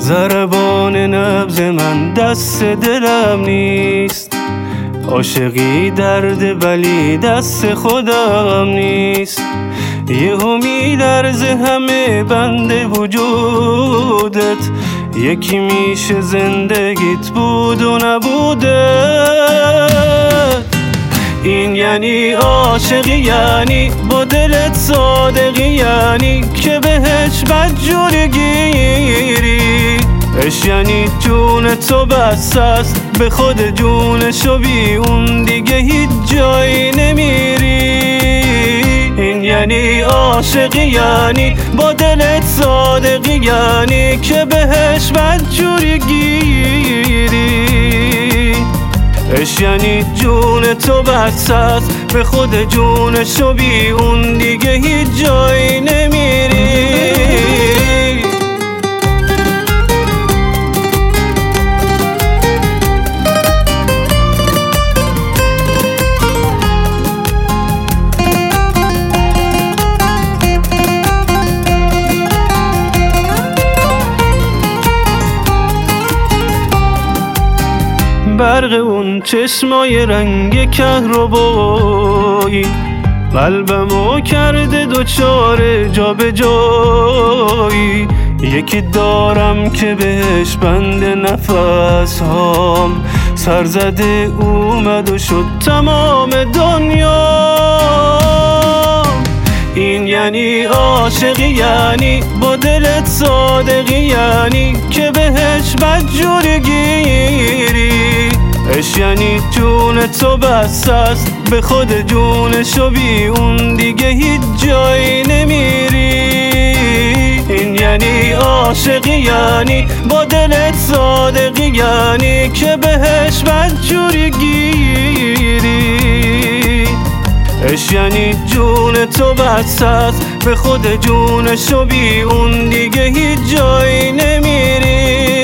ضربان نبض من دست دلم نیست، عاشقی درد ولی دست خودم نیست. یهو میلرزه همه بند وجودت، یکی میشه زندگیت بود و نبودت. این یعنی عاشقی، یعنی با دلت صادقی، یعنی که بهش بدجوری گیری. عشق یعنی جون تو بس است به خود جونشو، بی اون دیگه هیچ جایی نمیری. این یعنی عاشقی، یعنی با دلت صادقی، یعنی که بهش بدجوری گیری. عشق یعنی جون تو بس است به خود جونشو، بی اون دیگه هیچ جایی نمیری. برق اون چشمای رنگ کهربایی قلبمو کرده دوچار جا به جایی. یکی دارم که بهش بند نفس هام، سر زده اومد و شد تمام دنیا. این یعنی عاشقی، یعنی با دلت صادقی، یعنی که بهش بدجوری گیری. عشق یعنی جون تو بس است به خود جونشو، بی اون دیگه هیچ جایی نمیری. این یعنی عاشقی، یعنی با دلت صادقی، یعنی که بهش بدجوری گیری. عشق یعنی جون تو بس است به خود جونشو، بی اون دیگه هیچ جایی نمیری.